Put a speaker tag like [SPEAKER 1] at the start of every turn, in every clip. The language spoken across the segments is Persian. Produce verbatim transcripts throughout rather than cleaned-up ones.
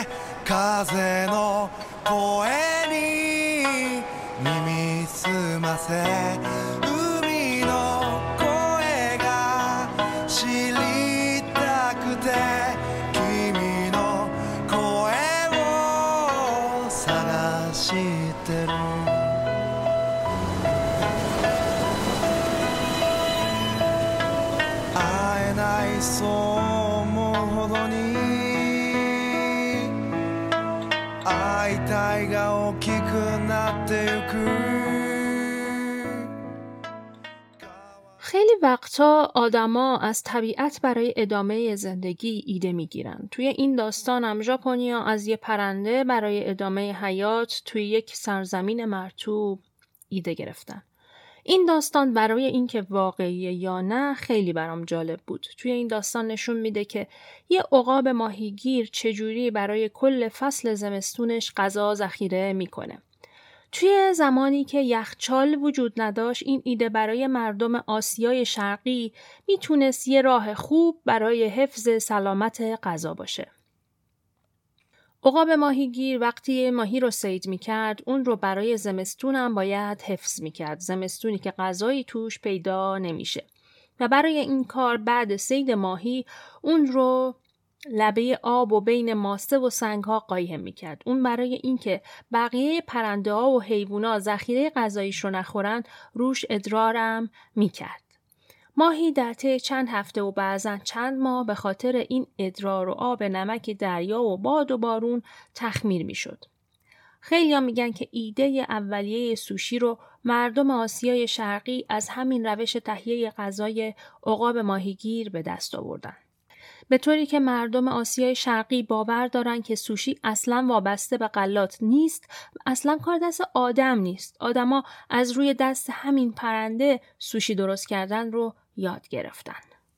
[SPEAKER 1] 風の声に耳すませ海の声が知りたくて君の声を探してる会えないそう思うほどに愛体が大きくなってゆく
[SPEAKER 2] خیلی وقتا آدما از طبیعت برای ادامه زندگی ایده میگیرن. توی این داستانم ژاپنیا از یه پرنده برای ادامه حیات توی یک سرزمین مرطوب ایده گرفتن. این داستان برای اینکه واقعیه یا نه خیلی برام جالب بود. توی این داستان نشون میده که یه عقاب ماهیگیر چجوری برای کل فصل زمستونش غذا ذخیره میکنه. توی زمانی که یخچال وجود نداشت این ایده برای مردم آسیای شرقی میتونست یه راه خوب برای حفظ سلامت غذا باشه. عقاب ماهیگیر وقتی ماهی رو صید میکرد اون رو برای زمستون هم باید حفظ میکرد. زمستونی که غذایی توش پیدا نمیشه. و برای این کار بعد صید ماهی اون رو لبه آب و بین ماسه و سنگ‌ها قایم می‌کرد. اون برای اینکه بقیه پرنده‌ها و حیوانات ذخیره غذاییش رو نخورن روش ادرارم می‌کرد. ماهی در طی چند هفته و بعضاً چند ماه به خاطر این ادرار و آب نمک دریا و باد و بارون تخمیر می‌شد. خیلی‌ها میگن که ایده اولیه سوشی رو مردم آسیای شرقی از همین روش تهیه غذای عقاب ماهیگیر به دست آوردن. به طوری که مردم آسیای شرقی باور دارن که سوشی اصلاً وابسته به غلات نیست، اصلاً کار دست آدم نیست. آدما از روی دست همین پرنده سوشی درست کردن رو یاد گرفتن.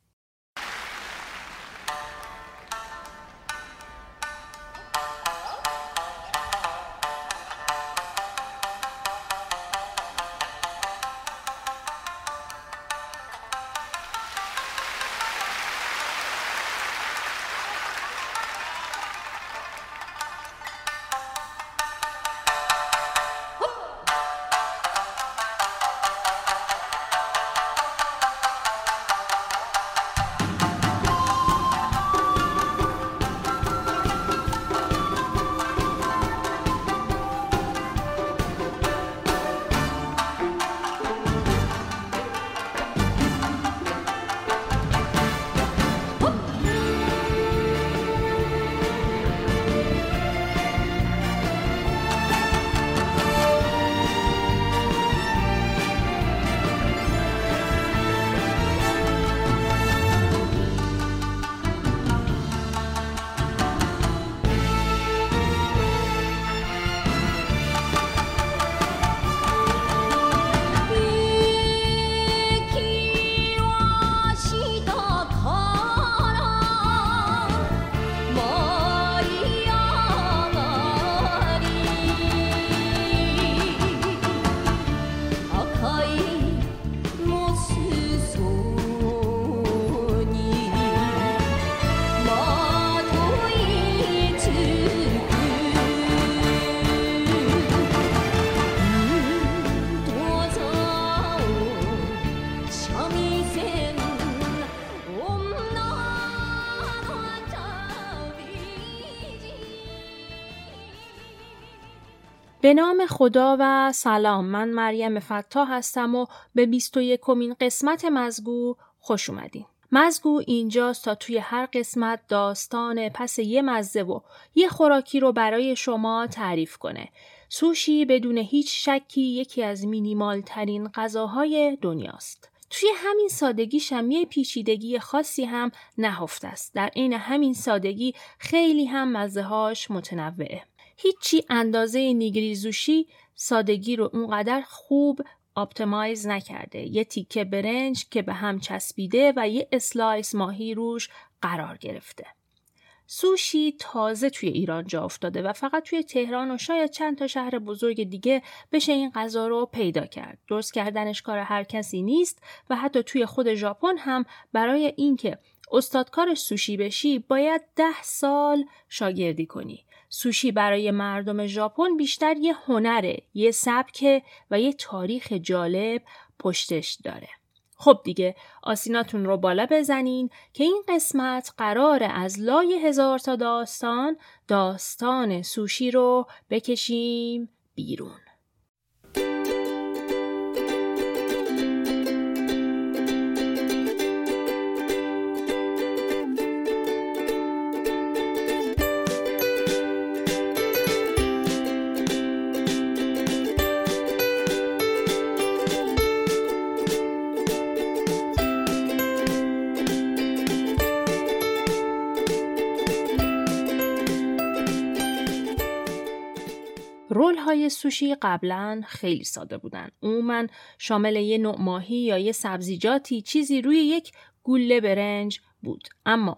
[SPEAKER 2] به نام خدا و سلام، من مریم فتاح هستم و به بیست و یکمین قسمت مزگو خوش اومدین. مزگو اینجاست تا توی هر قسمت داستان پس یه مزه و یه خوراکی رو برای شما تعریف کنه. سوشی بدون هیچ شکی یکی از مینیمال ترین غذاهای دنیاست. توی همین سادگیش هم یه پیچیدگی خاصی هم نهفته است. در عین همین سادگی خیلی هم مزه‌هاش متنوعه. هیچی اندازه نیگیری سوشی سادگی رو اونقدر خوب آپتیمایز نکرده. یه تیکه برنج که به هم چسبیده و یه اسلایس ماهی روش قرار گرفته. سوشی تازه توی ایران جا افتاده و فقط توی تهران و شاید چند تا شهر بزرگ دیگه بشه این غذا رو پیدا کرد. درست کردنش کار هر کسی نیست و حتی توی خود ژاپن هم برای اینکه استادکار سوشی بشی باید ده سال شاگردی کنی. سوشی برای مردم ژاپن بیشتر یه هنره، یه سبکه و یه تاریخ جالب پشتش داره. خب دیگه آسیناتون رو بالا بزنین که این قسمت قراره از لای هزار تا داستان داستان سوشی رو بکشیم بیرون. رول‌های سوشی قبلا خیلی ساده بودن. عموماً شامل یه نوع ماهی یا یه سبزیجاتی چیزی روی یک گوله برنج بود. اما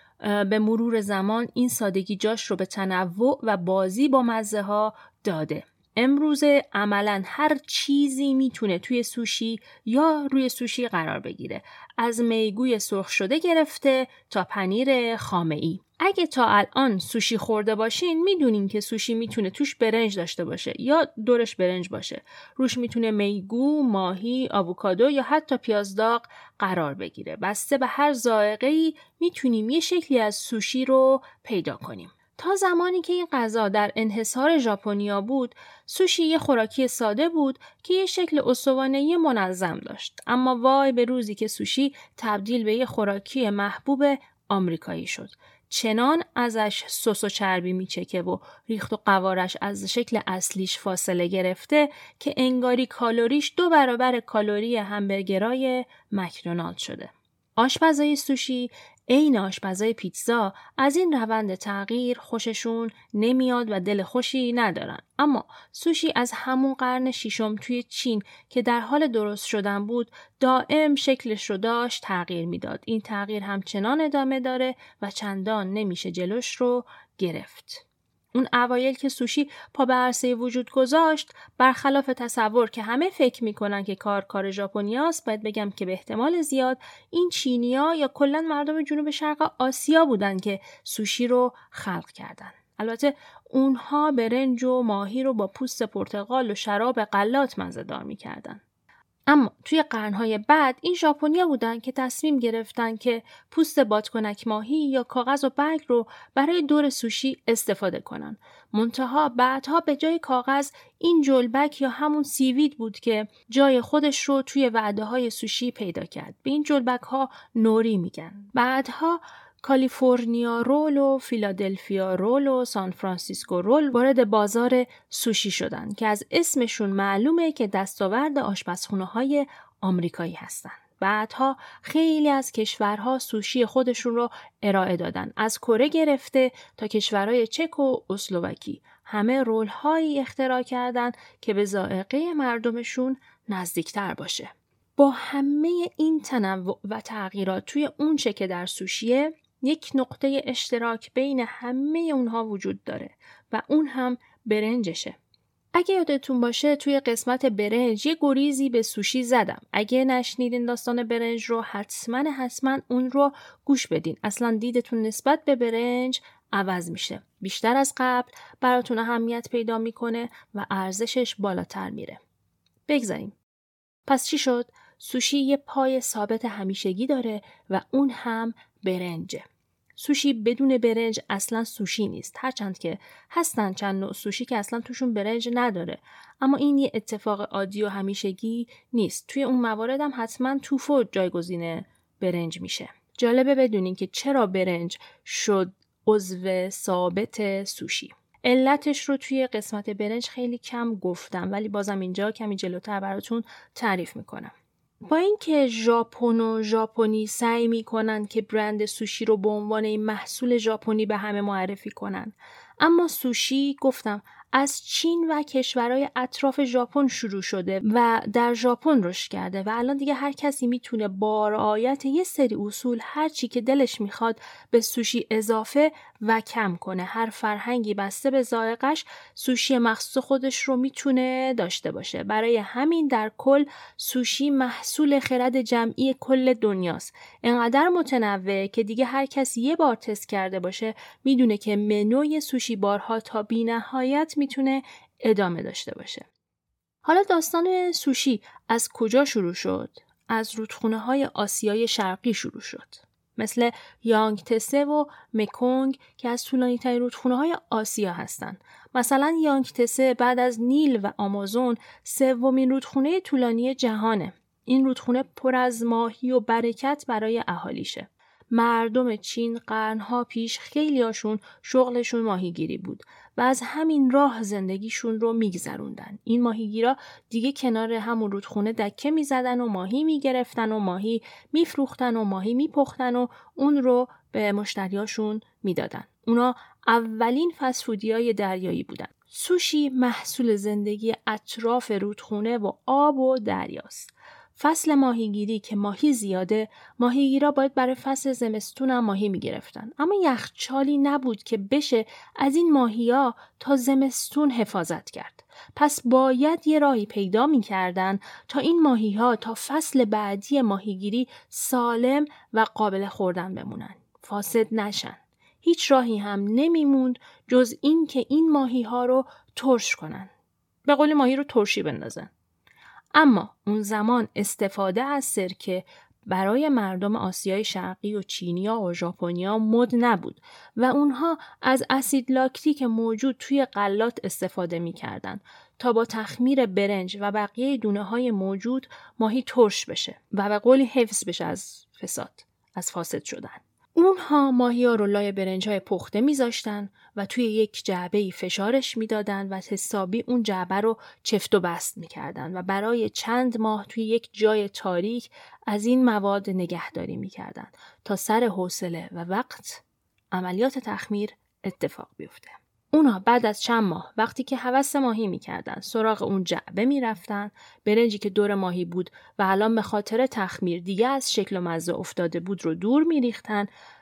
[SPEAKER 2] به مرور زمان این سادگی جاش رو به تنوع و بازی با مزه ها داده. امروزه عملاً هر چیزی میتونه توی سوشی یا روی سوشی قرار بگیره. از میگوی سرخ شده گرفته تا پنیر خامه‌ای. اگه تا الان سوشی خورده باشین میدونین که سوشی میتونه توش برنج داشته باشه یا دورش برنج باشه. روش میتونه میگو، ماهی، آووکادو یا حتی پیاز داغ قرار بگیره. بسته به هر ذائقه‌ای میتونیم یه شکلی از سوشی رو پیدا کنیم. تا زمانی که این غذا در انحصار ژاپنیا بود، سوشی یه خوراکی ساده بود که یه شکل استوانه‌ای منظم داشت. اما وای به روزی که سوشی تبدیل به یه خوراکی محبوب آمریکایی شد. چنان ازش سس و چربی میچکه و ریخت و قوارش از شکل اصلیش فاصله گرفته که انگاری کالریش دو برابر کالری همبرگرای مکدونالد شده. آشپزای سوشی عین آشپزای پیتزا از این روند تغییر خوششون نمیاد و دل خوشی ندارن. اما سوشی از همون قرن ششم توی چین که در حال درست شدن بود دائم شکلش رو داشت تغییر میداد. این تغییر همچنان ادامه داره و چندان نمیشه جلوش رو گرفت. اون اوایل که سوشی پا به عرصه وجود گذاشت، برخلاف تصور که همه فکر میکنن که کار کار ژاپنیاست، باید بگم که به احتمال زیاد این چینیا یا کلا مردم جنوب شرق آسیا بودن که سوشی رو خلق کردن. البته اونها برنج و ماهی رو با پوست پرتقال و شراب غلات مزه‌دار میکردن. اما توی قرنهای بعد این ژاپنیا بودن که تصمیم گرفتن که پوست بادکنک ماهی یا کاغذ و برگ رو برای دور سوشی استفاده کنن. منتها بعدها به جای کاغذ این جلبک یا همون سیوید بود که جای خودش رو توی وعده های سوشی پیدا کرد. به این جلبک ها نوری میگن. بعدها کالیفرنیا رول و فیلادلفیا رول و سان فرانسیسکو رول وارد بازار سوشی شدن که از اسمشون معلومه که دستاورد آشپزخونه‌های آمریکایی هستن. بعدها خیلی از کشورها سوشی خودشون رو ارائه دادن. از کره گرفته تا کشورهای چک و اسلوواکی همه رول‌هایی اختراع کردن که به ذائقه مردمشون نزدیکتر باشه. با همه این تنوع و تغییرات توی اون چه که در سوشیه، یک نقطه اشتراک بین همه اونها وجود داره و اون هم برنجشه. اگه یادتون باشه توی قسمت برنج یه گریزی به سوشی زدم. اگه نشنیدین داستان برنج رو حتما حتما اون رو گوش بدین. اصلا دیدتون نسبت به برنج عوض میشه. بیشتر از قبل براتون اهمیت پیدا میکنه و ارزشش بالاتر میره. بگذاریم. پس چی شد؟ سوشی یه پای ثابت همیشگی داره و اون هم برنجه. سوشی بدون برنج اصلا سوشی نیست. هرچند که هستن چند نوع سوشی که اصلا توشون برنج نداره. اما این یه اتفاق عادی و همیشگی نیست. توی اون موارد هم حتما توفو جایگزین برنج میشه. جالبه بدونین که چرا برنج شد عضو ثابت سوشی. علتش رو توی قسمت برنج خیلی کم گفتم ولی بازم اینجا کمی جلوتر براتون تعریف میکنم. با اینکه ژاپن و ژاپنی سعی میکنن که برند سوشی رو به عنوان این محصول ژاپنی به همه معرفی کنن، اما سوشی گفتم از چین و کشورهای اطراف ژاپن شروع شده و در ژاپن رشد کرده و الان دیگه هر کسی میتونه با رعایت یه سری اصول هر چی که دلش میخواد به سوشی اضافه و کم کنه. هر فرهنگی بسته به ذائقه‌اش سوشی مخصوص خودش رو میتونه داشته باشه. برای همین در کل سوشی محصول خرد جمعی کل دنیاست. انقدر متنوع که دیگه هر کسی یه بار تست کرده باشه میدونه که منوی سوشی بارها تا بی‌نهایت میتونه ادامه داشته باشه. حالا داستان سوشی از کجا شروع شد؟ از رودخونه های آسیای شرقی شروع شد. مثل یانگتسه و مکونگ که از طولانی ترین رودخونه های آسیا هستند. مثلا یانگتسه بعد از نیل و آمازون سومین رودخونه طولانی جهانه. این رودخونه پر از ماهی و برکت برای اهالیشه. مردم چین قرنها پیش خیلیاشون شغلشون ماهیگیری بود و از همین راه زندگیشون رو میگذروندن. این ماهیگیرا دیگه کنار همون رودخونه دکه میزدن و ماهی میگرفتن و ماهی میفروختن و ماهی میپختن و اون رو به مشتریاشون میدادن. اونا اولین فسفودیای دریایی بودن. سوشی محصول زندگی اطراف رودخونه و آب و دریاست. فصل ماهیگیری که ماهی زیاده، ماهیگیرا باید برای فصل زمستون هم ماهی میگرفتن. اما یخچالی نبود که بشه از این ماهیا تا زمستون حفاظت کرد. پس باید یه راهی پیدا میکردن تا این ماهیها تا فصل بعدی ماهیگیری سالم و قابل خوردن بمونن. فاسد نشن. هیچ راهی هم نمیموند جز این که این ماهیها رو ترش کنن. به قول ماهی رو ترشی بندازن. اما اون زمان استفاده از سرکه برای مردم آسیای شرقی و چینیا و ژاپنیا مد نبود و اونها از اسید لاکتیک موجود توی غلات استفاده می‌کردن تا با تخمیر برنج و بقیه دونه‌های موجود ماهی ترش بشه و به قولی حفظ بشه از فساد، از فاسد شدن. اونها ماهی‌ها رو لای برنج‌های پخته می‌ذاشتن و توی یک جعبه‌ای فشارش می‌دادن و حسابی اون جعبه رو چفت و بست می‌کردن و برای چند ماه توی یک جای تاریک از این مواد نگهداری می‌کردن تا سر حوصله و وقت عملیات تخمیر اتفاق بیفته. اونا بعد از چند ماه وقتی که هوس ماهی می‌کردن سراغ اون جعبه می‌رفتن، برنجی که دور ماهی بود و الان به خاطر تخمیر دیگه از شکل و مزه افتاده بود رو دور می‌ریختن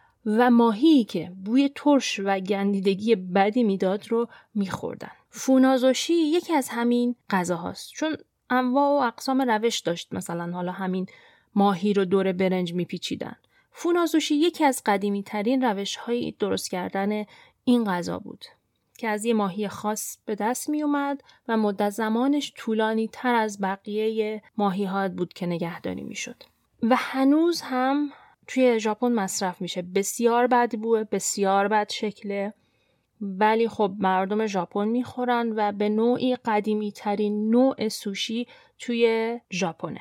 [SPEAKER 2] و ماهی که بوی ترش و گندیدگی بدی میداد رو می‌خوردن. فونازوشی یکی از همین غذاهاست چون انواع و اقسام روش داشت. مثلا حالا همین ماهی رو دور برنج می‌پیچیدن. فونازوشی یکی از قدیمی‌ترین روش‌های درست کردن این غذا بود که از یه ماهی خاص به دست می اومد و مدت زمانش طولانی تر از بقیه ماهی ها بود که نگهداری می شد. و هنوز هم توی ژاپن مصرف میشه. بسیار بدبوه، بسیار بد شکله، ولی خب مردم ژاپن میخورن و به نوعی قدیمی ترین نوع سوشی توی ژاپنه.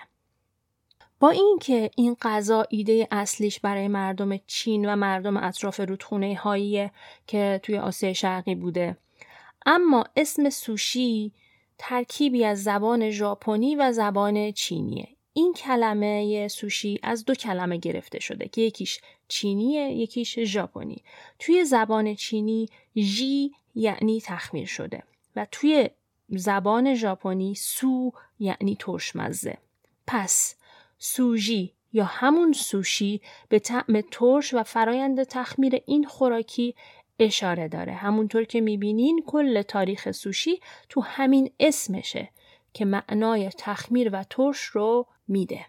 [SPEAKER 2] با اینکه این غذا ایده اصلیش برای مردم چین و مردم اطراف رودخونه هایی که توی آسیای شرقی بوده، اما اسم سوشی ترکیبی از زبان ژاپنی و زبان چینیه. این کلمه سوشی از دو کلمه گرفته شده که یکیش چینیه، یکیش ژاپنی. توی زبان چینی ژی یعنی تخمیر شده و توی زبان ژاپنی سو یعنی ترشمزه. پس سوژی یا همون سوشی به طعم ترش و فرایند تخمیر این خوراکی اشاره داره. همونطور که میبینین کل تاریخ سوشی تو همین اسمشه که معنای تخمیر و ترش رو میده.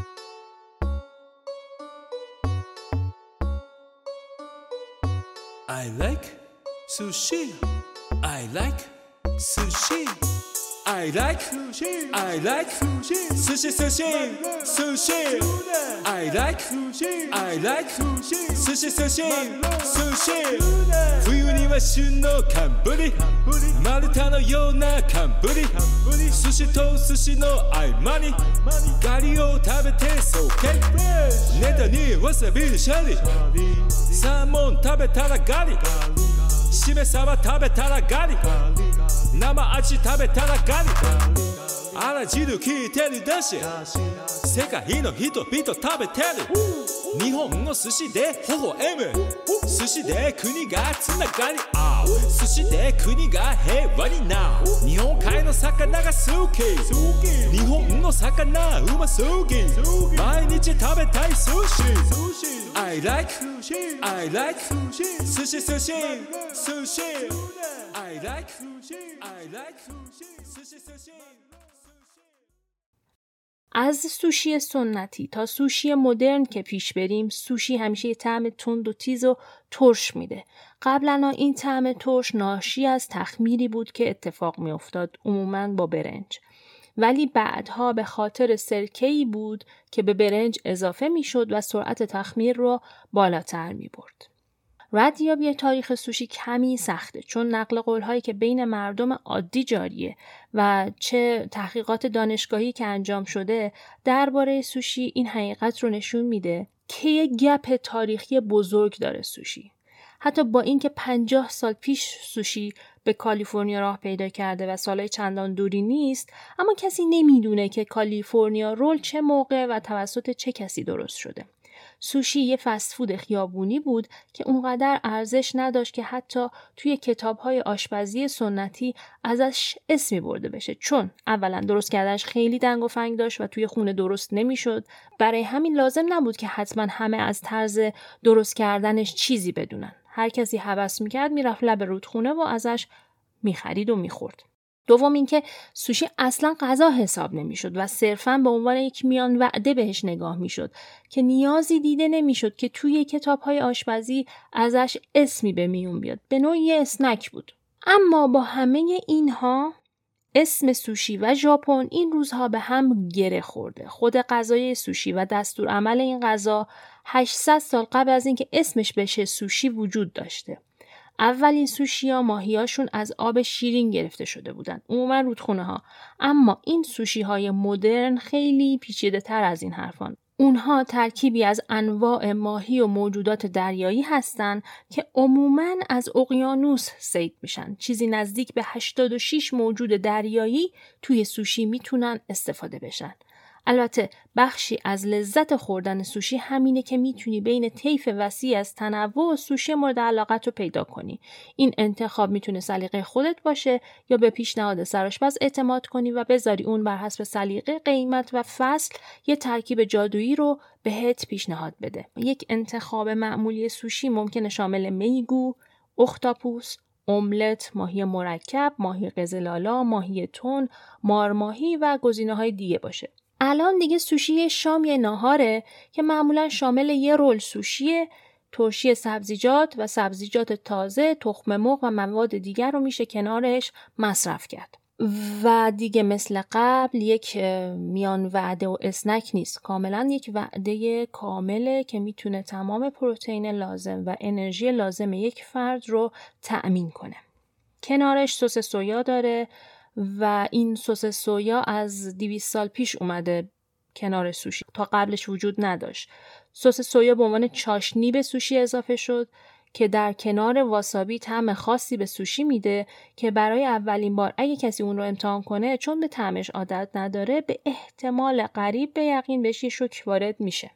[SPEAKER 3] I like sushi. I like sushi. I like sushi. I like sushi. Sushi, sushi, sushi. I like sushi. I like sushi. Sushi, sushi, sushi. 冬には旬の寒ぶり。丸太のような寒ぶり。寿司と寿司の合間にガリを食べてそうけ。ネタにわさびでシャリ。サーモン食べたらガリ。しめ鯖食べたらガリ。生味食べたらガリ。あら汁聞いてるだし世界の人々食べてる日本の寿司で微笑む寿司で国がつながりあ now 寿司で国が平和になる日本海の魚が好き日本の魚うますぎ毎日食べたい寿司 I like I like 寿司寿司寿司 I like I like 寿司寿司
[SPEAKER 2] از سوشی سنتی تا سوشی مدرن که پیش بریم، سوشی همیشه یه طعم تند و تیز و ترش میده. قبلا این طعم ترش ناشی از تخمیری بود که اتفاق میافتاد عموماً با برنج. ولی بعدها به خاطر سرکه‌ای بود که به برنج اضافه میشد و سرعت تخمیر رو بالاتر میبرد. ردیابی تاریخ سوشی کمی سخته چون نقل قول‌هایی که بین مردم عادی جاریه و چه تحقیقات دانشگاهی که انجام شده درباره سوشی این حقیقت رو نشون میده که یه گپ تاریخی بزرگ داره سوشی. حتی با اینکه پنجاه سال پیش سوشی به کالیفرنیا راه پیدا کرده و سالهای چندان دوری نیست، اما کسی نمیدونه که کالیفرنیا رول چه موقع و توسط چه کسی درست شده. سوشی یه فست فود خیابونی بود که اونقدر ارزش نداشت که حتی توی کتاب‌های آشپزی سنتی ازش اسمی برده بشه، چون اولا درست کردنش خیلی دنگ و فنگ داشت و توی خونه درست نمیشد. برای همین لازم نبود که حتما همه از طرز درست کردنش چیزی بدونن. هر کسی هوس میکرد میرفت لب رودخونه و ازش میخرید و میخورد. دوم اینکه سوشی اصلا غذا حساب نمیشد و صرفاً به عنوان یک میان وعده بهش نگاه میشد که نیازی دیده نمیشد که توی کتاب‌های آشپزی ازش اسمی به میون بیاد. به نوعی اسنک بود. اما با همه اینها اسم سوشی و ژاپن این روزها به هم گره خورده. خود غذای سوشی و دستور عمل این غذا هشتصد سال قبل از اینکه اسمش بشه سوشی وجود داشته. اولین سوشی‌ها ماهی‌هاشون از آب شیرین گرفته شده بودن، عموما رودخونه‌ها. اما این سوشی‌های مدرن خیلی پیچیده‌تر از این حرفان. اونها ترکیبی از انواع ماهی و موجودات دریایی هستن که عموما از اقیانوس صید میشن. چیزی نزدیک به هشتاد و شش موجود دریایی توی سوشی میتونن استفاده بشن. البته بخشی از لذت خوردن سوشی همینه که میتونی بین طیف وسیع از تنوع سوشی مورد علاقت رو پیدا کنی. این انتخاب میتونه سلیقه خودت باشه یا به پیشنهاد سرآشپز اعتماد کنی و بذاری اون بر حسب سلیقه، قیمت و فصل یه ترکیب جادویی رو بهت پیشنهاد بده. یک انتخاب معمولی سوشی ممکنه شامل میگو، اختاپوس، املت، ماهی مرکب، ماهی قزلالا، ماهی تن، مارماهی و گزینه‌های دیگه باشه. الان دیگه سوشی شام یه ناهاره که معمولا شامل یه رول سوشی، ترشی سبزیجات و سبزیجات تازه، تخم مرغ و مواد دیگر رو میشه کنارش مصرف کرد. و دیگه مثل قبل یک میان وعده و اسنک نیست، کاملا یک وعده کامله که میتونه تمام پروتئین لازم و انرژی لازم یک فرد رو تأمین کنه. کنارش سس سویا داره و این سس سویا از دویست سال پیش اومده کنار سوشی، تا قبلش وجود نداشت. سس سویا به عنوان چاشنی به سوشی اضافه شد که در کنار واسابی طعم خاصی به سوشی میده که برای اولین بار اگه کسی اون رو امتحان کنه چون به طعمش عادت نداره به احتمال قریب به یقین بهش یه شوک وارد میشه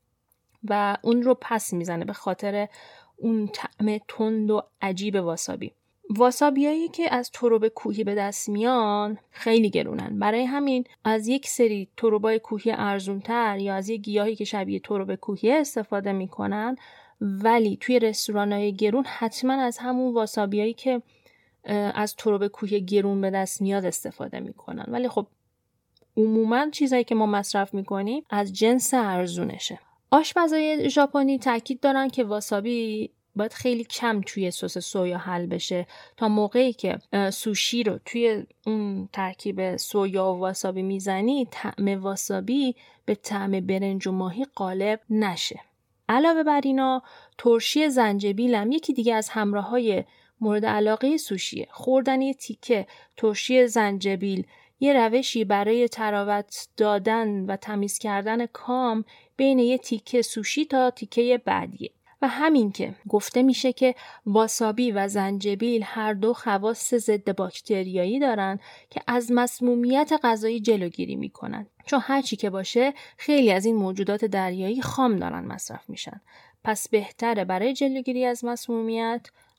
[SPEAKER 2] و اون رو پس میزنه به خاطر اون طعم تند و عجیب واسابی. واسابیایی که از ترب کوهی به دست میان خیلی گرونن، برای همین از یک سری تربای کوهی ارزونتر یا از یک گیاهی که شبیه ترب کوهی استفاده میکنن، ولی توی رستوران‌های گرون حتما از همون واسابیایی که از ترب کوهی گرون به دست میاد استفاده میکنن. ولی خب عموما چیزایی که ما مصرف میکنیم از جنس ارزونشه. آشپزای ژاپنی تاکید دارن که واسابی باید خیلی کم توی سس سویا حل بشه تا موقعی که سوشی رو توی اون ترکیب سویا و واسابی میزنی طعم واسابی به طعم برنج و ماهی غالب نشه. علاوه بر اینا ترشی زنجبیل هم یکی دیگه از همراه‌های مورد علاقه سوشیه. خوردن یه تیکه ترشی زنجبیل یه روشی برای تراوت دادن و تمیز کردن کام بین یه تیکه سوشی تا تیکه بعدیه. و همین که گفته میشه که واسابی و زنجبیل هر دو خواص ضد باکتریایی دارن که از مسمومیت غذایی جلوگیری میکنن، چون هر چی که باشه خیلی از این موجودات دریایی خام دارن مصرف میشن. پس بهتره برای جلوگیری از مسمومیت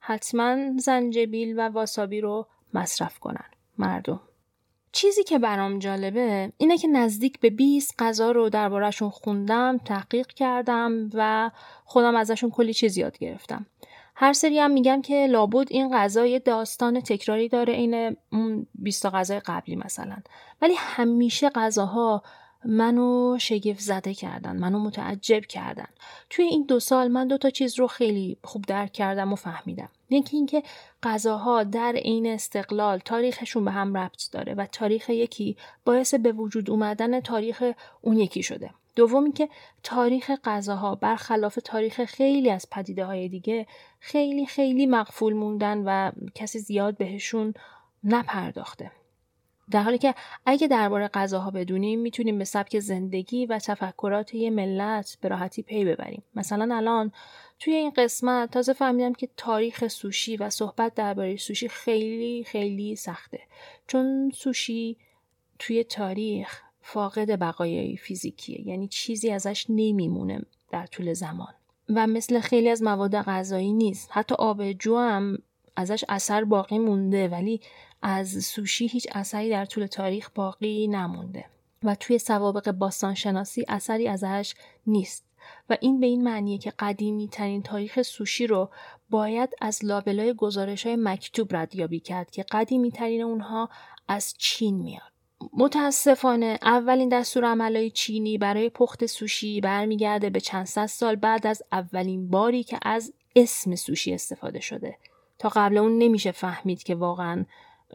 [SPEAKER 2] حتما زنجبیل و واسابی رو مصرف کنن مردم. چیزی که برام جالبه اینه که نزدیک به بیست غذا رو درباره‌شون خوندم، تحقیق کردم و خودم ازشون کلی چیز یاد گرفتم. هر سری هم میگم که لابد این غذا یه داستان تکراری داره این اون بیست تا غذای قبلی مثلا، ولی همیشه غذاها منو شگفت زده کردن، منو متعجب کردن. توی این دو سال من دو تا چیز رو خیلی خوب درک کردم و فهمیدم. یکی این که غذاها در عین استقلال تاریخشون به هم ربط داره و تاریخ یکی باعث به وجود اومدن تاریخ اون یکی شده. دوم این که تاریخ غذاها برخلاف تاریخ خیلی از پدیده‌های دیگه خیلی خیلی مغفول موندن و کسی زیاد بهشون نپرداخته. در حالی که اگه درباره غذاها بدونیم میتونیم به سبک زندگی و تفکرات یه ملت به راحتی پی ببریم. مثلا الان توی این قسمت تازه فهمیدم که تاریخ سوشی و صحبت درباره سوشی خیلی خیلی سخته، چون سوشی توی تاریخ فاقد بقای فیزیکیه، یعنی چیزی ازش نمیمونه در طول زمان و مثل خیلی از مواد غذایی نیست. حتی آبجو هم ازش اثر باقی مونده ولی از سوشی هیچ اثری در طول تاریخ باقی نمونده و توی سوابق باستانشناسی اثری ازش نیست و این به این معنیه که قدیمی ترین تاریخ سوشی رو باید از لابلای گزارش‌های مکتوب ردیابی کرد که قدیمی ترین اونها از چین میاد. متاسفانه اولین دستورالعمل‌های چینی برای پخت سوشی برمیگرده به چند صد سال بعد از اولین باری که از اسم سوشی استفاده شده. تا قبل اون نمیشه فهمید که واقعاً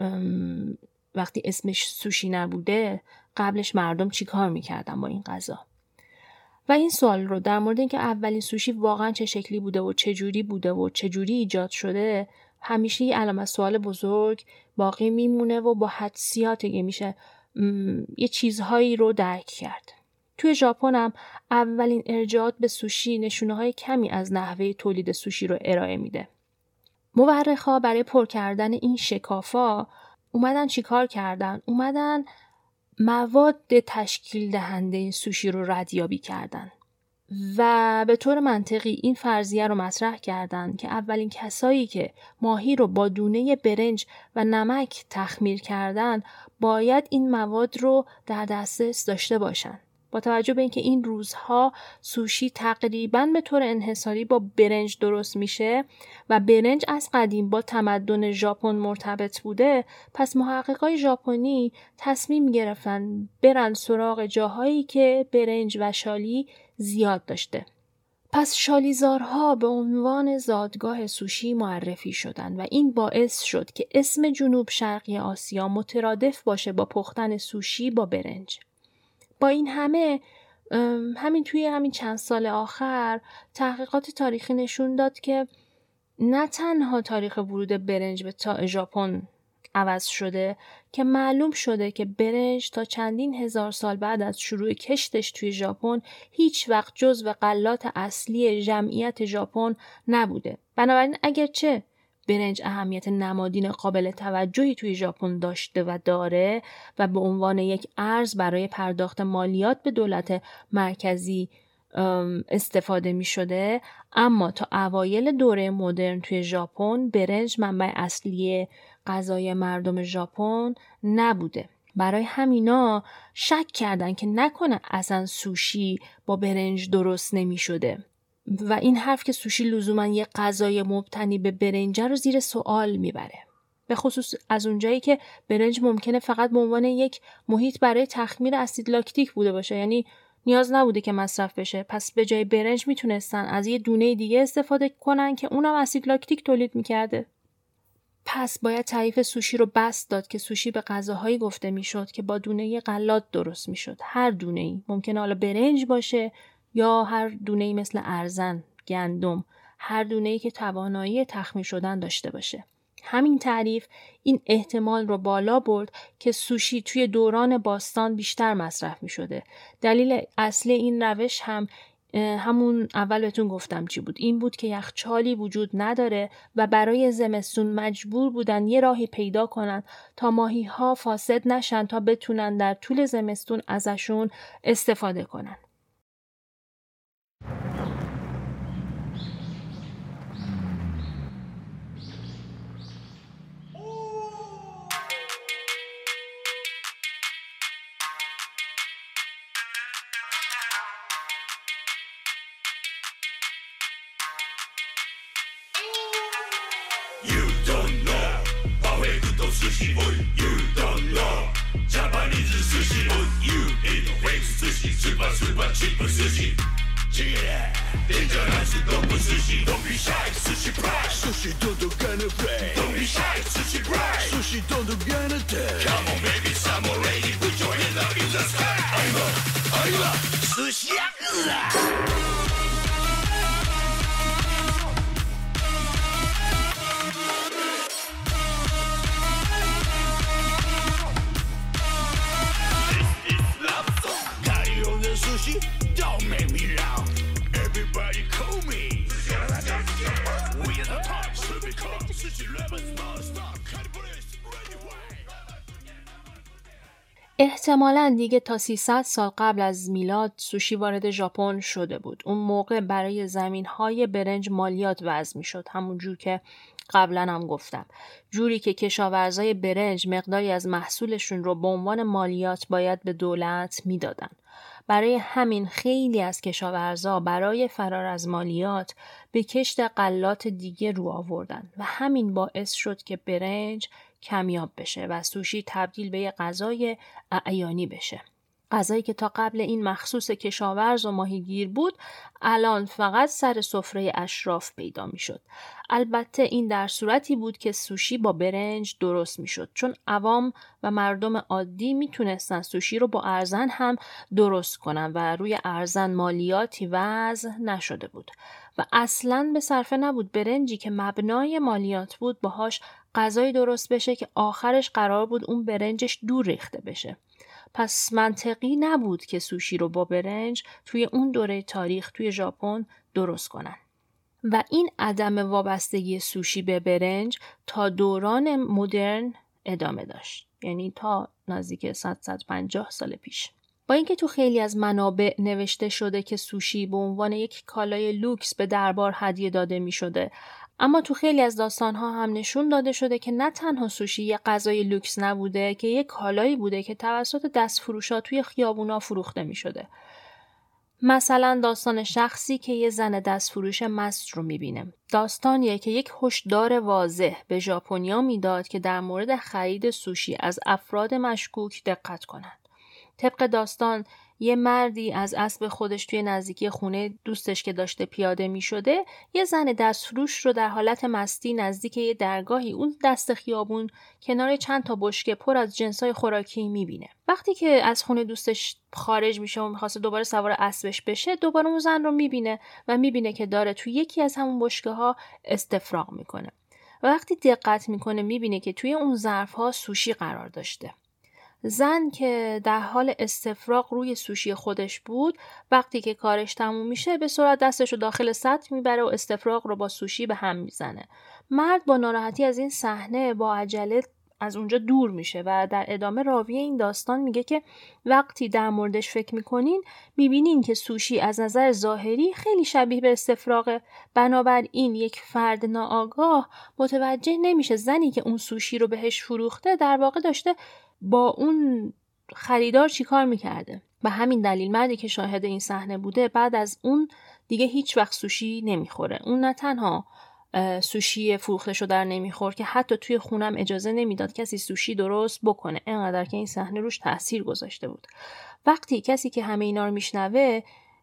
[SPEAKER 2] وقتی اسمش سوشی نبوده قبلش مردم چی کار میکردن با این غذا. و این سوال رو در مورد اینکه اولین سوشی واقعاً چه شکلی بوده و چه جوری بوده و چه جوری ایجاد شده همیشه یه علامت سوال بزرگ باقی میمونه و با حدسیات که میشه یه چیزهایی رو درک کرد. توی ژاپن هم اولین ارجاعات به سوشی نشونه‌های کمی از نحوه تولید سوشی رو ارائه میده. مورخا برای پر کردن این شکافا اومدن چیکار کردن؟ اومدن مواد تشکیل دهنده این سوشی رو ردیابی کردن و به طور منطقی این فرضیه رو مطرح کردن که اولین کسایی که ماهی رو با دونه برنج و نمک تخمیر کردن باید این مواد رو در دسترس داشته باشن. با توجه به اینکه این روزها سوشی تقریباً به طور انحصاری با برنج درست میشه و برنج از قدیم با تمدن ژاپن مرتبط بوده، پس محققای ژاپنی تصمیم گرفتن برن سراغ جاهایی که برنج و شالی زیاد داشته. پس شالیزارها به عنوان زادگاه سوشی معرفی شدن و این باعث شد که اسم جنوب شرقی آسیا مترادف باشه با پختن سوشی با برنج. با این همه همین توی همین چند سال آخر تحقیقات تاریخی نشون داد که نه تنها تاریخ ورود برنج به تا ژاپن عوض شده که معلوم شده که برنج تا چندین هزار سال بعد از شروع کشتش توی ژاپن هیچ وقت جزو غلات اصلی جمعیت ژاپن نبوده. بنابراین اگرچه برنج اهمیت نمادین قابل توجهی توی ژاپن داشته و داره و به عنوان یک ارز برای پرداخت مالیات به دولت مرکزی استفاده می شده، اما تا اوایل دوره مدرن توی ژاپن برنج منبع اصلی غذای مردم ژاپن نبوده. برای همینا شک کردن که نکنه اصلا سوشی با برنج درست نمی شده و این حرف که سوشی لزوما یه غذای مبتنی به برنج رو زیر سوال میبره. به خصوص از اونجایی که برنج ممکنه فقط به عنوان یک محیط برای تخمیر اسید لاکتیک بوده باشه، یعنی نیاز نبوده که مصرف بشه. پس به جای برنج میتونستن از یه دونه دیگه استفاده کنن که اونم اسید لاکتیک تولید میکرده. پس باید تعریف سوشی رو بسط داد که سوشی به غذاهایی گفته میشد که با دونه غلات درست میشد. هر دونه‌ای ممکنه حالا برنج باشه یا هر دونه‌ای مثل ارزن، گندم، هر دونه‌ای که توانایی تخمیر شدن داشته باشه. همین تعریف این احتمال رو بالا برد که سوشی توی دوران باستان بیشتر مصرف می شده. دلیل اصلی این روش هم همون اول بهتون گفتم چی بود. این بود که یخچالی وجود نداره و برای زمستون مجبور بودن یه راهی پیدا کنن تا ماهی ها فاسد نشن تا بتونن در طول زمستون ازشون استفاده کنن.
[SPEAKER 3] sushi. Oh, you don't know Japanese sushi. Oh, you eat fake sushi. Super, super cheap sushi. Yeah, dangerous, don't be sushi. Don't be shy, sushi price. Sushi don't gonna play. Don't be shy, sushi price. Sushi don't gonna take. Come on, baby, samurai, put your hands up in the sky. I'm a, I'm a sushi yakuza. Sushi, don't make me loud. Everybody call me. We in the top, sushi club, sushi lemon, small stock, categories, ready way.
[SPEAKER 2] احتمالاً دیگه تا سیصد سال قبل از میلاد سوشی وارد ژاپن شده بود. اون موقع برای زمین‌های برنج مالیات وضع می‌شد، همون جور که قبلا هم گفتم، جوری که کشاورزای برنج مقداری از محصولشون رو به عنوان مالیات باید به دولت میدادن. برای همین خیلی از کشاورزا برای فرار از مالیات به کشت غلات دیگه رو آوردن و همین باعث شد که برنج کمیاب بشه و سوشی تبدیل به یه غذای اعیانی بشه. غذایی که تا قبل این مخصوص کشاورز و ماهیگیر بود، الان فقط سر سفره اشراف پیدا می شد. البته این در صورتی بود که سوشی با برنج درست می شد، چون عوام و مردم عادی می تونستن سوشی رو با ارزن هم درست کنن و روی ارزن مالیاتی وضع نشده بود و اصلاً به صرفه نبود برنجی که مبنای مالیات بود باهاش غذایی درست بشه که آخرش قرار بود اون برنجش دور ریخته بشه. پس منطقی نبود که سوشی رو با برنج توی اون دوره تاریخ توی ژاپن درست کنن. و این عدم وابستگی سوشی به برنج تا دوران مدرن ادامه داشت. یعنی تا نزدیک صد تا صد و پنجاه سال پیش. با اینکه تو خیلی از منابع نوشته شده که سوشی به عنوان یک کالای لوکس به دربار هدیه داده می شده، اما تو خیلی از داستان‌ها هم نشون داده شده که نه تنها سوشی یک غذای لوکس نبوده که یک کالایی بوده که توسط دستفروشا توی خیابونا فروخته می شده. مثلا داستان شخصی که یه زن دستفروش مست رو می‌بینه. داستانیه که یک هشدار واضح به ژاپنیا میداد که در مورد خرید سوشی از افراد مشکوک دقت کنند. طبق داستان یه مردی از اسب خودش توی نزدیکی خونه دوستش که داشته پیاده می شده یه زن دستفروش رو در حالت مستی نزدیک یه درگاهی اون دست خیابون کنار چند تا بشکه پر از جنسای خوراکی می بینه. وقتی که از خونه دوستش خارج میشه و میخواسته دوباره سوار اسبش بشه، دوباره اون زن رو می بینه و می بینه که داره توی یکی از همون بشکه ها استفراغ میکنه. و وقتی دقت میکنه می بینه که توی اون ظرف ها سوشی قرار داشته. زن که در حال استفراغ روی سوشی خودش بود، وقتی که کارش تموم میشه به سرعت دستش رو داخل سطل میبره و استفراغ رو با سوشی به هم میزنه. مرد با ناراحتی از این صحنه با عجله از اونجا دور میشه و در ادامه راوی این داستان میگه که وقتی در موردش فکر میکنین میبینین که سوشی از نظر ظاهری خیلی شبیه به استفراغه. بنابراین یک فرد ناآگاه متوجه نمیشه زنی که اون سوشی رو بهش فروخته در واقع داشته با اون خریدار چی کار میکرده. و همین دلیل مردی که شاهد این صحنه بوده بعد از اون دیگه هیچ وقت سوشی نمیخوره. اون نه تنها سوشی فروخته شده در نمیخور که حتی توی خونم اجازه نمیداد کسی سوشی درست بکنه، اینقدر که این صحنه روش تاثیر گذاشته بود. وقتی کسی که همه اینا رو میشنوه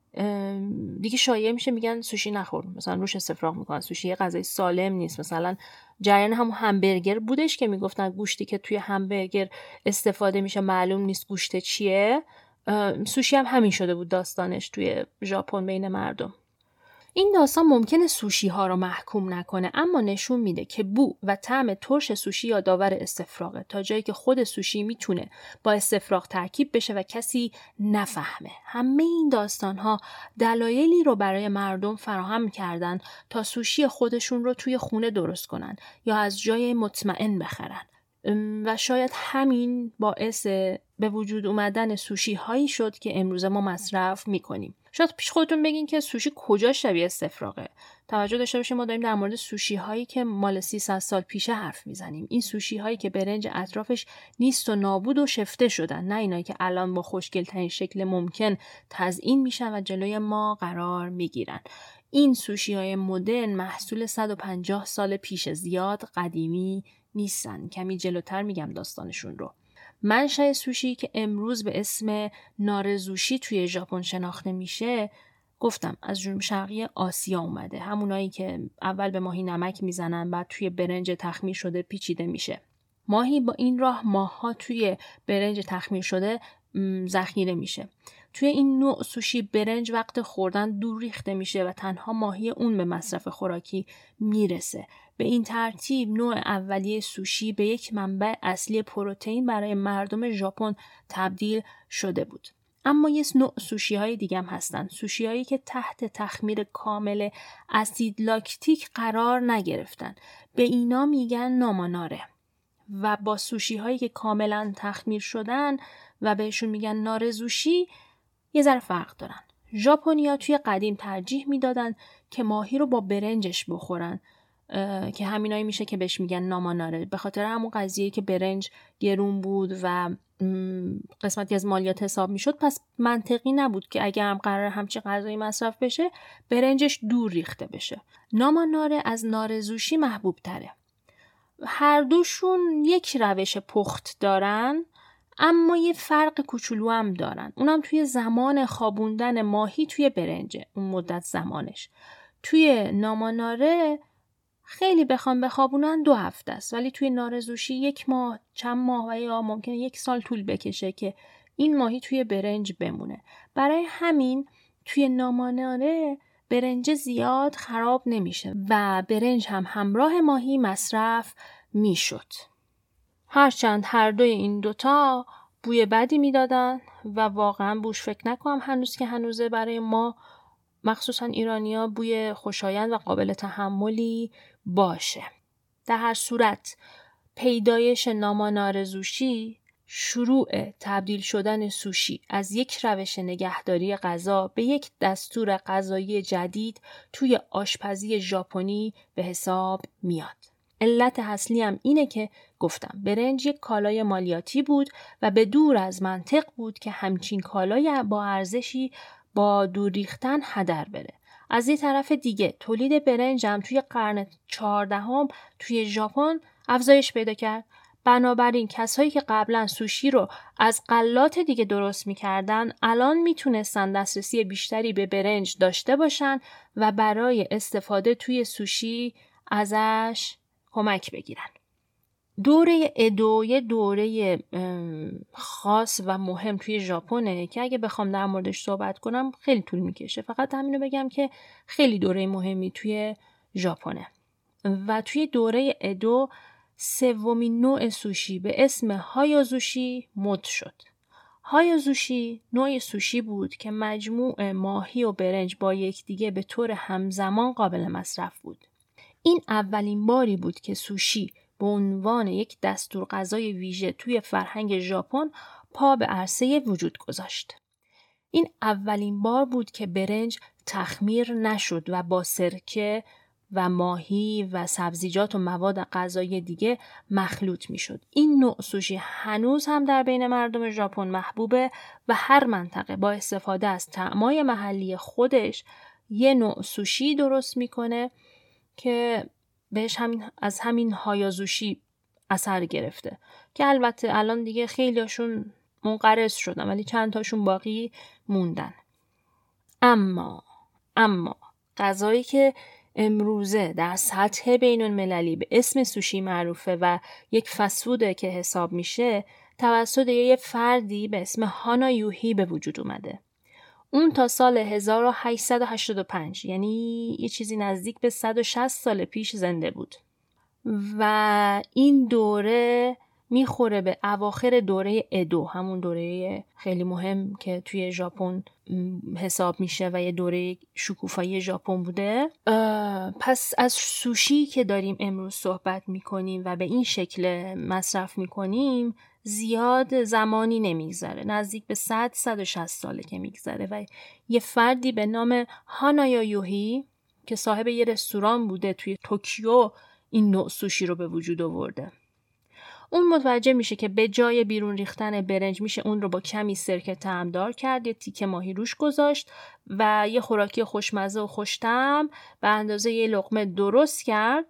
[SPEAKER 2] دیگه شایعه میشه میگن سوشی نخور، مثلا روش استفراغ میکنن، سوشی یه غذای سالم نیست. مثلا جریان همون همبرگر بودش که میگفتن گوشتی که توی همبرگر استفاده میشه معلوم نیست گوشت چیه. سوشی هم همین شده بود داستانش توی ژاپن بین مردم. این داستان ممکنه سوشی ها رو محکوم نکنه، اما نشون میده که بو و طعم ترش سوشی یادآور استفراغه، تا جایی که خود سوشی میتونه با استفراغ ترکیب بشه و کسی نفهمه. همه این داستان ها دلایلی رو برای مردم فراهم کردن تا سوشی خودشون رو توی خونه درست کنن یا از جای مطمئن بخرن و شاید همین باعث به وجود اومدن سوشی هایی شد که امروز ما مصرف میکنیم. شاید پیش خودتون بگین که سوشی کجا شبیه استفراغه. توجه داشته باشیم ما داریم در مورد سوشی هایی که مال سیصد سال پیشه حرف میزنیم. این سوشی هایی که برنج اطرافش نیست و نابود و شفته شدن، نه اینایی که الان با خوشگل ترین شکل ممکن تزیین میشن و جلوی ما قرار میگیرن. این سوشی های مدرن محصول صد و پنجاه سال پیش، زیاد قدیمی نیستن. کمی جلوتر میگم داستانشون رو. منشأ سوشی که امروز به اسم نارزوشی توی ژاپن شناخته میشه، گفتم از جنوب شرقی آسیا اومده. همونایی که اول به ماهی نمک میزنن، بعد توی برنج تخمیر شده پیچیده میشه. ماهی با این راه ماها توی برنج تخمیر شده ذخیره میشه. توی این نوع سوشی برنج وقت خوردن دور ریخته میشه و تنها ماهی اون به مصرف خوراکی میرسه. به این ترتیب نوع اولیه سوشی به یک منبع اصلی پروتئین برای مردم ژاپن تبدیل شده بود. اما یه نوع سوشی های دیگه هم هستن. سوشی هایی که تحت تخمیر کامل اسید لاکتیک قرار نگرفتن. به اینا میگن ناماناره. و با سوشی هایی که کاملا تخمیر شدن و بهشون میگن نارزوشی یه ذره فرق دارن. ژاپنیا توی قدیم ترجیح میدادن که ماهی رو با برنجش بخورن که همینایی میشه که بهش میگن ناماناره، به خاطر همون قضیه که برنج گرون بود و قسمتی از مالیات حساب میشد. پس منطقی نبود که اگه هم قرار همچین غذایی مصرف بشه برنجش دور ریخته بشه. ناماناره از نارزوشی محبوب تره. هر دوشون یک روش پخت دارن، اما یه فرق کوچولو هم دارن. اونم توی زمان خوابوندن ماهی توی برنجه، اون مدت زمانش. توی ناماناره خیلی بخوام بخوابونن دو هفته است، ولی توی نارزوشی یک ماه، چند ماه و یا ممکنه یک سال طول بکشه که این ماهی توی برنج بمونه. برای همین توی ناماناره برنج زیاد خراب نمیشه و برنج هم همراه ماهی مصرف میشد. هرچند هر دوی این دوتا بوی بدی میدادن و واقعا بوش فکر نکنم هنوز که هنوزه برای ما مخصوصا ایرانیا بوی خوشایند و قابل تحملی باشه. در هر صورت پیدایش نامانارزوشی شروع تبدیل شدن سوشی از یک روش نگهداری غذا به یک دستور غذایی جدید توی آشپزی ژاپنی به حساب میاد. علت اصلی هم اینه که گفتم برنج یک کالای مالیاتی بود و به دور از منطق بود که همچین کالای با ارزشی با دور ریختن هدر بره. از یه طرف دیگه تولید برنج هم توی قرن چهاردهم توی ژاپن افزایش پیدا کرد. بنابراین کسایی که قبلا سوشی رو از غلات دیگه درست میکردن الان میتونستن دسترسی بیشتری به برنج داشته باشن و برای استفاده توی سوشی ازش کمک بگیرن. دوره ادو یه دوره خاص و مهم توی ژاپنه که اگه بخوام در موردش صحبت کنم خیلی طول میکشه. فقط همینو بگم که خیلی دوره مهمی توی ژاپنه. و توی دوره ادو سومین نوع سوشی به اسم هایازوشی مد شد. هایازوشی نوع سوشی بود که مجموع ماهی و برنج با یکدیگه به طور همزمان قابل مصرف بود. این اولین باری بود که سوشی به عنوان یک دستور غذای ویژه توی فرهنگ ژاپن پا به عرصه وجود گذاشت. این اولین بار بود که برنج تخمیر نشد و با سرکه و ماهی و سبزیجات و مواد غذایی دیگه مخلوط می شد. این نوع سوشی هنوز هم در بین مردم ژاپن محبوبه و هر منطقه با استفاده از طعمای محلی خودش یه نوع سوشی درست میکنه که بهش همین از همین هایازوشی اثر گرفته که البته الان دیگه خیلیاشون منقرض شدن ولی چند تاشون باقی موندن. اما اما غذایی که امروزه در سطح بین المللی به اسم سوشی معروفه و یک فسفوده که حساب میشه توسط یه فردی به اسم هانا یوهی به وجود اومده. اون تا سال هزار و هشتصد و هشتاد و پنج یعنی یه چیزی نزدیک به صد و شصت سال پیش زنده بود و این دوره میخوره به اواخر دوره ادو، همون دوره خیلی مهم که توی ژاپن حساب میشه و یه دوره شکوفایی ژاپن بوده. پس از سوشی که داریم امروز صحبت میکنیم و به این شکل مصرف میکنیم زیاد زمانی نمیگذره، نزدیک به صد تا صد و شصت ساله که میگذره و یه فردی به نام هانایا یوهی که صاحب یه رستوران بوده توی توکیو این نوع سوشی رو به وجود آورده. اون متوجه میشه که به جای بیرون ریختن برنج میشه اون رو با کمی سرکه طعمدار کرد، یه تیکه ماهی روش گذاشت و یه خوراکی خوشمزه و خوش‌طعم به اندازه یه لقمه درست کرد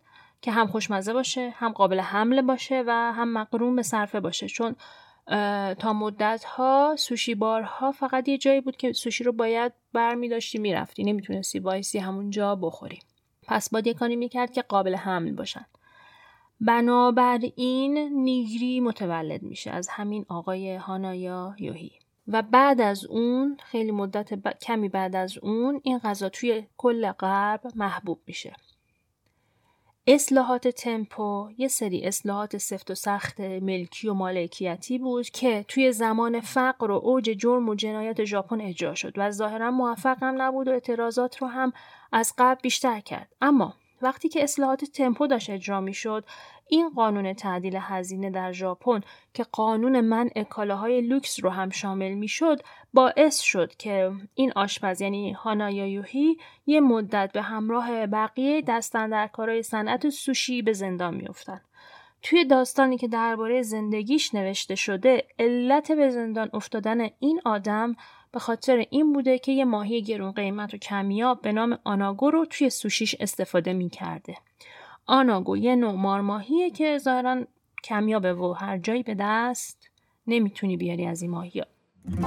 [SPEAKER 2] که هم خوشمزه باشه، هم قابل حمل باشه و هم مقرون به صرفه باشه، چون تا مدت‌ها سوشی بارها فقط یه جایی بود که سوشی رو باید برمی داشتی میرفتی، نمیتونستی وایسی همونجا بخوری. پس باید یه کاری میکرد که قابل حمل باشن. بنابراین نیگری متولد میشه از همین آقای هانایا یوهی و بعد از اون خیلی مدت ب... کمی بعد از اون این غذا توی کل غرب محبوب میشه. اصلاحات تمپو یه سری اصلاحات سفت و سخت ملکی و مالکیتی بود که توی زمان فقر و اوج جرم و جنایت ژاپن اجرا شد و ظاهرا موفق هم نبود و اعتراضات رو هم از قبل بیشتر کرد. اما وقتی که اصلاحات تمپو داشت اجرا می شد، این قانون تعدیل هزینه در ژاپن که قانون منع کالاهای لوکس رو هم شامل می شد، باعث شد که این آشپز یعنی هانایا یوهی یه مدت به همراه بقیه دستاندرکارای صنعت سوشی به زندان می افتن. توی داستانی که درباره زندگیش نوشته شده، علت به زندان افتادن این آدم به خاطر این بوده که یه ماهی گرون قیمت و کمیاب به نام آناگو رو توی سوشیش استفاده می کرده. آناگو یه نوع مارماهیه که ظاهراً کمیابه و هر جایی به دست نمیتونی بیاری از این ماهی ها.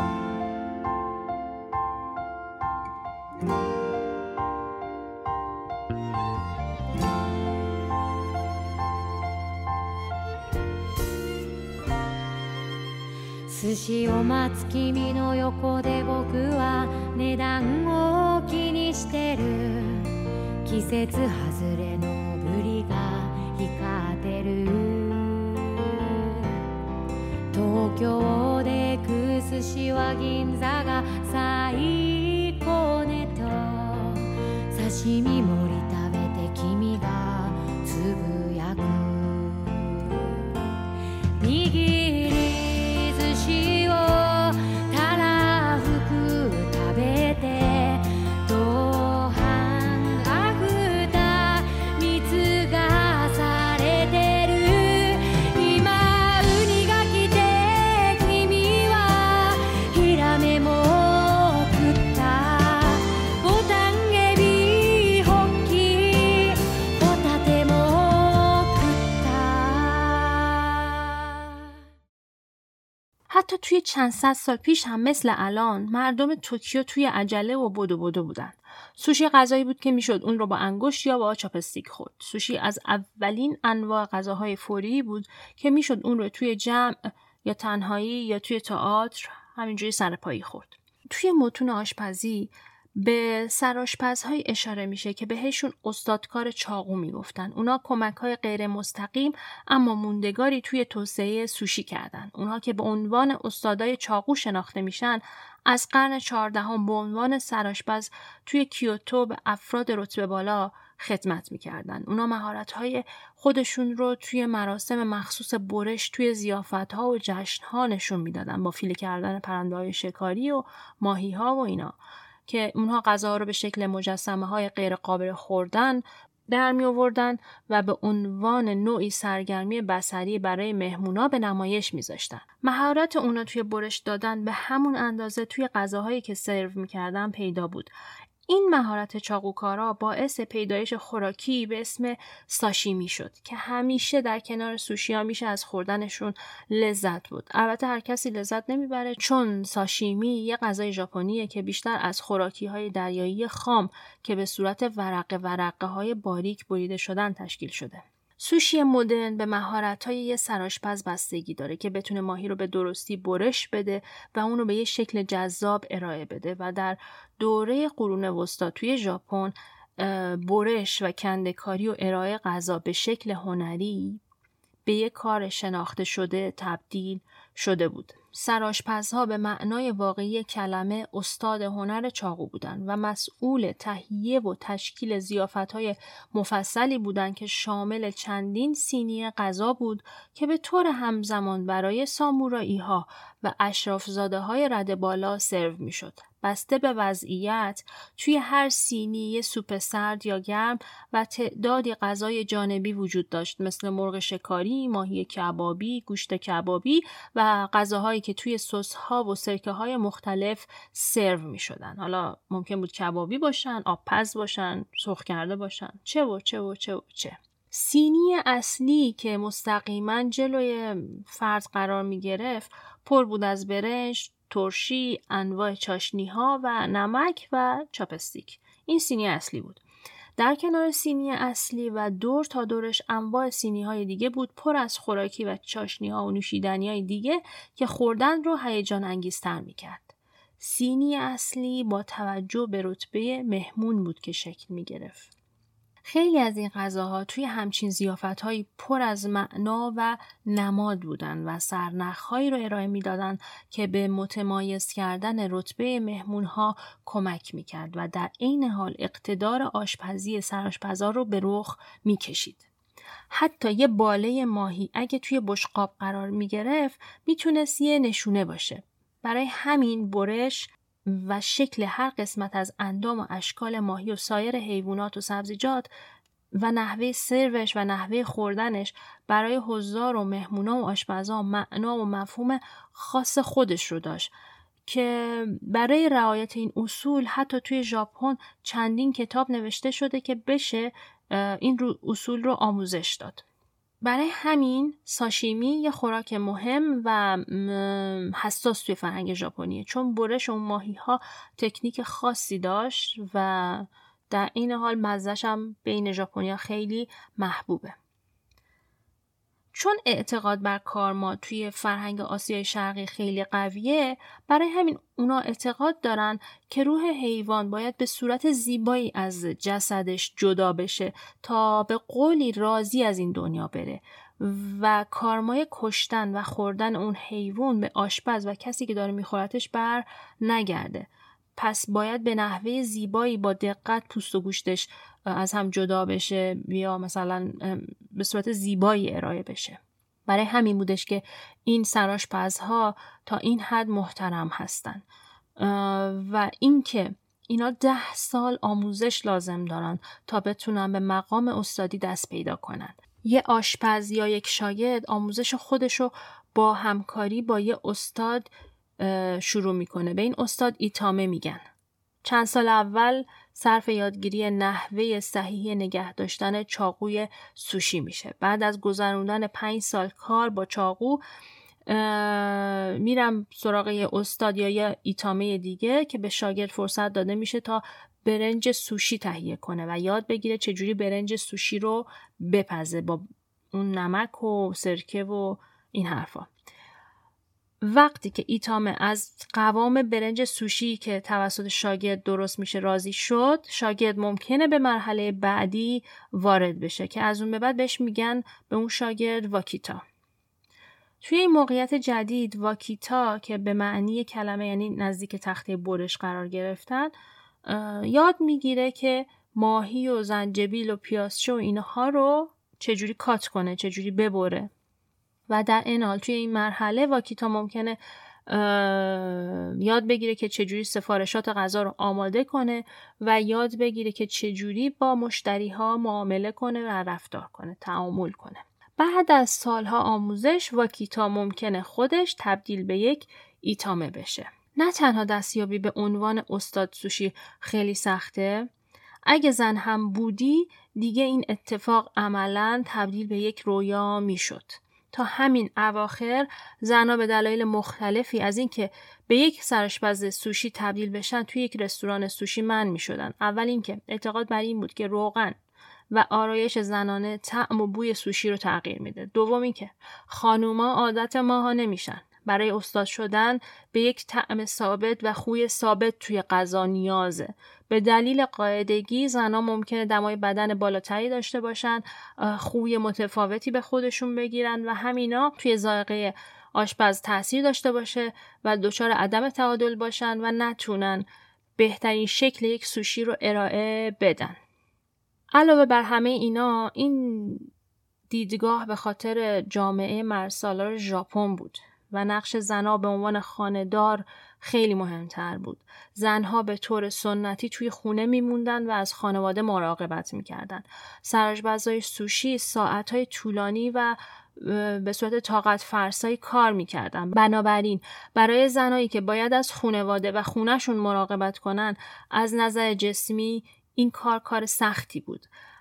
[SPEAKER 4] 寿司を待つ君の横で僕は値段を気にしてる季節外れのブリが光ってる東京で食う寿司は銀座が最高ねと刺身盛り食べて君がつぶやく握り寿司をたらふく食べてご飯がふた蜜がされてる今ウニが来て君はヒラメも食ったボタンエビホッキホタテも食った
[SPEAKER 2] حتی توی چند صد سال پیش هم مثل الان مردم توکیو توی عجله و بدو بدو بودن. سوشی غذایی بود که میشد اون رو با انگشت یا با چاپستیک خورد. سوشی از اولین انواع غذاهای فوری بود که میشد اون رو توی جمع یا تنهایی یا توی تئاتر همینجوری سرپایی خورد. توی متون آشپزی به سرآشپزهای اشاره میشه که بهشون استادکار چاقو میگفتن. اونا کمک‌های غیر مستقیم اما موندگاری توی توسعه سوشی کردن. اونها که به عنوان استادای چاقو شناخته میشن، از قرن چهاردهم به عنوان سرآشپز توی کیوتو به افراد رتبه بالا خدمت میکردن. اونا مهارت‌های خودشون رو توی مراسم مخصوص برش توی ضیافت‌ها و جشن‌ها نشون میدادن با فیله کردن پرنده‌های شکاری و ماهی‌ها و اینا، که اونها غذاها رو به شکل مجسمه های غیر قابل خوردن در می آوردن و به عنوان نوعی سرگرمی بصری برای مهمونا به نمایش می ذاشتن. مهارت اونا توی برش دادن به همون اندازه توی غذاهایی که سرو می کردن پیدا بود. این مهارت چاقوکارا باعث پیدایش خوراکی به اسم ساشیمی شد که همیشه در کنار سوشی ها میشه از خوردنشون لذت بود. البته هر کسی لذت نمیبره، چون ساشیمی یه غذای ژاپنیه که بیشتر از خوراکی های دریایی خام که به صورت ورقه ورقه های باریک بریده شدن تشکیل شده. سوشی مدرن به مهارت‌های یه سرآشپز بستگی داره که بتونه ماهی رو به درستی برش بده و اون رو به یه شکل جذاب ارائه بده و در دوره قرون وسطا توی ژاپن برش و کنده‌کاری و ارائه غذا به شکل هنری به یک کار شناخته شده تبدیل شده بود. سرآشپزها به معنای واقعی کلمه استاد هنر چاقو بودند و مسئول تهیه و تشکیل ضیافت‌های مفصلی بودند که شامل چندین سینی غذا بود که به طور همزمان برای سامورایی‌ها و اشرافزاده‌های رده بالا سرو می‌شد. بسته به وضعیت توی هر سینی یه سوپ سرد یا گرم و تعدادی غذای جانبی وجود داشت، مثل مرغ شکاری، ماهی کبابی، گوشت کبابی و غذاهایی که توی سس‌ها و سرکه‌های مختلف سرو می‌شدن. حالا ممکن بود کبابی باشن، آبپز باشن، سرخ کرده باشن، چه و چه و چه و چه. سینی اصلی که مستقیما جلوی فرد قرار می گرفت پر بود از برنج، ترشی، انواع چاشنی ها و نمک و چاپستیک. این سینی اصلی بود. در کنار سینی اصلی و دور تا دورش انواع سینی های دیگه بود پر از خوراکی و چاشنی ها و نوشیدنی های دیگه که خوردن رو هیجان انگیزتر می کرد. سینی اصلی با توجه به رتبه مهمون بود که شکل می گرفت. خیلی از این غذاها توی همچین ضیافت‌هایی پر از معنا و نماد بودن و سرنخ‌هایی رو ارائه می‌دادن که به متمایز کردن رتبه مهمون‌ها کمک می‌کرد و در عین حال اقتدار آشپزی سرآشپزا رو به رخ می‌کشید. حتی یه باله ماهی اگه توی بشقاب قرار می‌گرفت میتونست یه نشونه باشه. برای همین برش و شکل هر قسمت از اندام و اشکال ماهی و سایر حیوانات و سبزیجات و نحوه سروش و نحوه خوردنش برای حضار و مهمونا و آشپزا معنا و مفهوم خاص خودش رو داشت که برای رعایت این اصول حتی توی ژاپن چندین کتاب نوشته شده که بشه این اصول رو آموزش داد. برای همین ساشیمی یه خوراک مهم و حساس توی فرهنگ ژاپنیه، چون برش اون ماهی ها تکنیک خاصی داشت و در این حال مزه‌ش هم بین ژاپنی‌ها خیلی محبوبه. چون اعتقاد بر کارما توی فرهنگ آسیای شرقی خیلی قویه، برای همین اونا اعتقاد دارن که روح حیوان باید به صورت زیبایی از جسدش جدا بشه تا به قولی راضی از این دنیا بره و کارمای کشتن و خوردن اون حیوان به آشپز و کسی که داره میخورتش بر نگرده. پس باید به نحوه زیبایی با دقت پوست و گوشتش از هم جدا بشه یا مثلا به صورت زیبایی ارائه بشه. برای همین بودش که این سرآشپزها تا این حد محترم هستن و اینکه اینا ده سال آموزش لازم دارن تا بتونن به مقام استادی دست پیدا کنن. یه آشپز یا یک شاگرد آموزش خودشو با همکاری با یه استاد شروع میکنه. به این استاد ایتامه میگن. چند سال اول صرف یادگیری نحوه صحیح نگه داشتن چاقوی سوشی میشه. بعد از گذروندن پنج سال کار با چاقو میرم سراغ یه استاد یا یه ایتامه دیگه که به شاگرد فرصت داده میشه تا برنج سوشی تهیه کنه و یاد بگیره چجوری برنج سوشی رو بپزه با اون نمک و سرکه و این حرفا. وقتی که ایتامه از قوام برنج سوشی که توسط شاگرد درست میشه راضی شد، شاگرد ممکنه به مرحله بعدی وارد بشه که از اون به بعد بهش میگن به اون شاگرد واکیتا. توی این موقعیت جدید واکیتا که به معنی کلمه یعنی نزدیک تخته برش قرار گرفتن، یاد میگیره که ماهی و زنجبیل و پیازچه و اینها رو چجوری کات کنه، چجوری ببره. و در این حال توی این مرحله واکیتا ممکنه یاد بگیره که چجوری سفارشات غذا رو آماده کنه و یاد بگیره که چجوری با مشتری ها معامله کنه و رفتار کنه، تعامل کنه. بعد از سالها آموزش واکیتا ممکنه خودش تبدیل به یک ایتامه بشه. نه تنها دستیابی به عنوان استاد سوشی خیلی سخته، اگه زن هم بودی دیگه این اتفاق عملاً تبدیل به یک رویا میشد. تا همین اواخر زنها به دلایل مختلفی از اینکه به یک سرآشپز سوشی تبدیل بشن توی یک رستوران سوشی منع می‌شدن. اول اینکه اعتقاد بر این بود که روغن و آرایش زنانه طعم و بوی سوشی رو تغییر میده. دوم اینکه خانوما عادت ماها نمیشن. برای استاد شدن به یک طعم ثابت و خوی ثابت توی غذا نیازه. به دلیل قاعدگی زنها ممکنه دمای بدن بالاتری داشته باشن، خوی متفاوتی به خودشون بگیرن و همینا توی ذائقه آشپز تاثیر داشته باشه و دچار عدم تعادل باشن و نتونن بهترین شکل یک سوشی رو ارائه بدن. علاوه بر همه اینا، این دیدگاه به خاطر جامعه مرسالار ژاپن بود و نقش زنها به عنوان خانه‌دار خیلی مهمتر بود. زنها به طور سنتی توی خونه میموندن و از خانواده مراقبت میکردن. سرآشپزای سوشی ساعتهای طولانی و به صورت طاقت فرسایی کار میکردن. بنابراین برای زنایی که باید از خانواده و خونهشون مراقبت کنن، از نظر جسمی این کار کار سختی بود.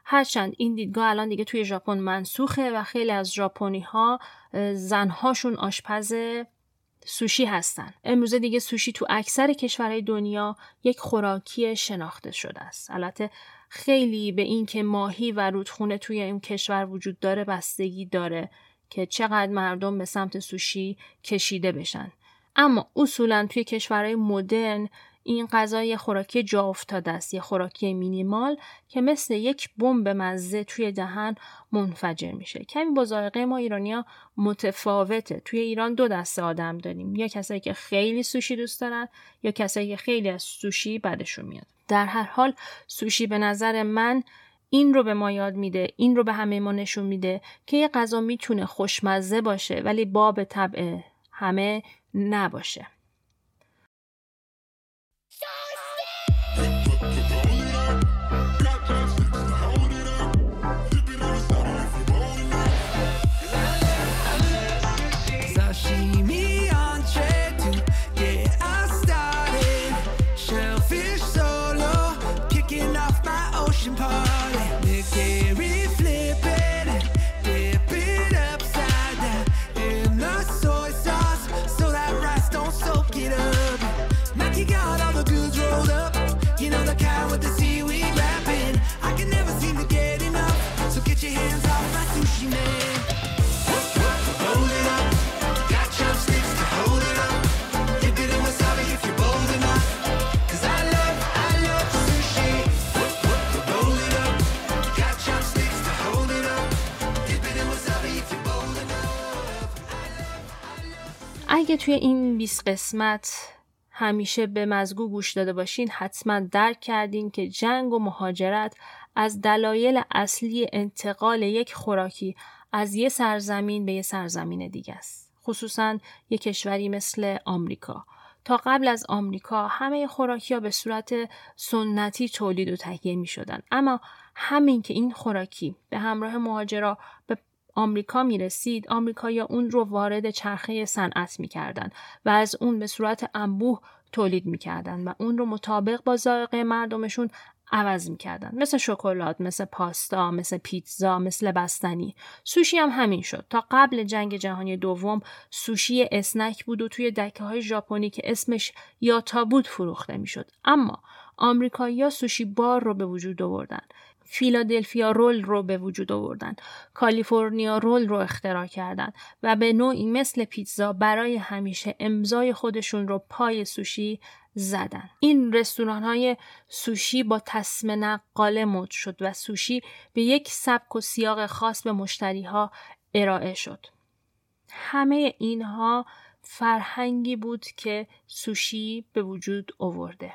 [SPEAKER 2] هرچند این دیدگاه الان دیگه توی ژاپن منسوخه و خیلی از ژاپنی‌ها زنهاشون آشپز سوشی هستن. امروزه دیگه سوشی تو اکثر کشورهای دنیا یک خوراکی شناخته شده است. البته خیلی به این که ماهی و رودخونه توی این کشور وجود داره بستگی داره که چقدر مردم به سمت سوشی کشیده بشن. اما اصولاً توی کشورهای مدرن این غذا یه خوراکی جا افتاده است، یه خوراکی مینیمال که مثل یک بمب مزه توی دهن منفجر میشه. کمی با ذائقه ما ایرانی‌ها متفاوته. توی ایران دو دسته آدم داریم، یا کسایی که خیلی سوشی دوست دارن یا کسایی که خیلی از سوشی بدشون میاد. در هر حال سوشی به نظر من این رو به ما یاد میده، این رو به همه ما نشون میده که یه غذا میتونه خوشمزه باشه ولی باب طبع همه نباشه. اگه توی این بیست قسمت همیشه به مزگو گوش داده باشین حتما درک کردین که جنگ و مهاجرت از دلایل اصلی انتقال یک خوراکی از یه سرزمین به یه سرزمین دیگه است. خصوصا یک کشوری مثل آمریکا. تا قبل از آمریکا همه خوراکی‌ها به صورت سنتی تولید و تهیه می‌شدن. اما همین که این خوراکی به همراه مهاجرا به آمریکا می رسید، آمریکایی‌ها اون رو وارد چرخه صنعت می کردن و از اون به صورت انبوه تولید می کردن و اون رو مطابق با ذائقه مردمشون عوض می کردن. مثل شکلات، مثل پاستا، مثل پیتزا، مثل بستنی. سوشی هم همین شد. تا قبل جنگ جهانی دوم سوشی اسنک بود و توی دکه های ژاپنی که اسمش یاتا بود فروخته می شد. اما آمریکایی‌ها سوشی بار رو به وجود آوردن. فیلادلفیا رول رو به وجود آوردن، کالیفرنیا رول رو اختراع کردن و به نوعی مثل پیتزا برای همیشه امضای خودشون رو پای سوشی زدن. این رستوران‌های سوشی با تسمه نقاله مد شد و سوشی به یک سبک و سیاق خاص به مشتری‌ها ارائه شد. همه اینها فرهنگی بود که سوشی به وجود آورده.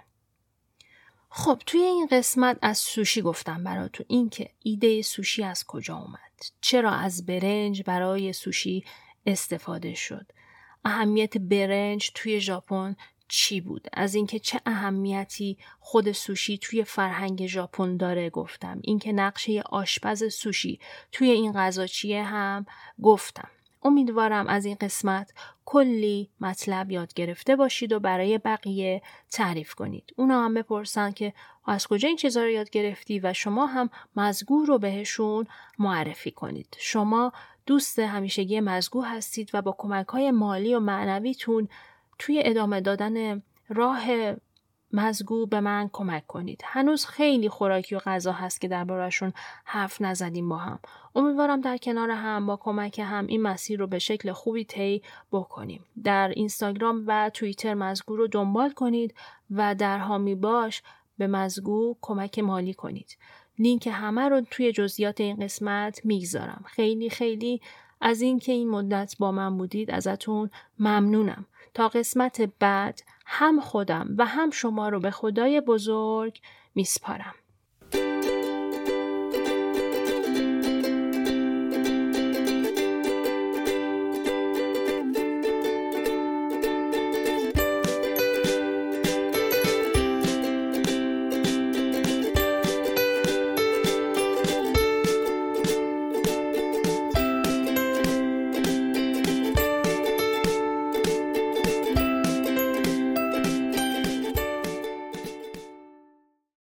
[SPEAKER 2] خب توی این قسمت از سوشی گفتم براتون، این که ایده سوشی از کجا اومد، چرا از برنج برای سوشی استفاده شد، اهمیت برنج توی ژاپن چی بود، از اینکه چه اهمیتی خود سوشی توی فرهنگ ژاپن داره گفتم، اینکه نقشه آشپز سوشی توی این غذا چیه هم گفتم. امیدوارم از این قسمت کلی مطلب یاد گرفته باشید و برای بقیه تعریف کنید. اونا هم بپرسن که از کجا این چیزا رو یاد گرفتی و شما هم مزگو رو بهشون معرفی کنید. شما دوست همیشگی مزگو هستید و با کمک‌های مالی و معنویتون توی ادامه دادن راه مزگو به من کمک کنید. هنوز خیلی خوراکی و غذا هست که درباره‌شون حرف نزدیم با هم. امیدوارم در کنار هم با کمک هم این مسیر رو به شکل خوبی طی بکنیم. در اینستاگرام و توییتر مزگو رو دنبال کنید و در هامی باش به مزگو کمک مالی کنید. لینک همه رو توی جزئیات این قسمت میگذارم. خیلی خیلی از این که این مدت با من بودید ازتون ممنونم. تا قسمت بعد هم خودم و هم شما رو به خدای بزرگ میسپارم.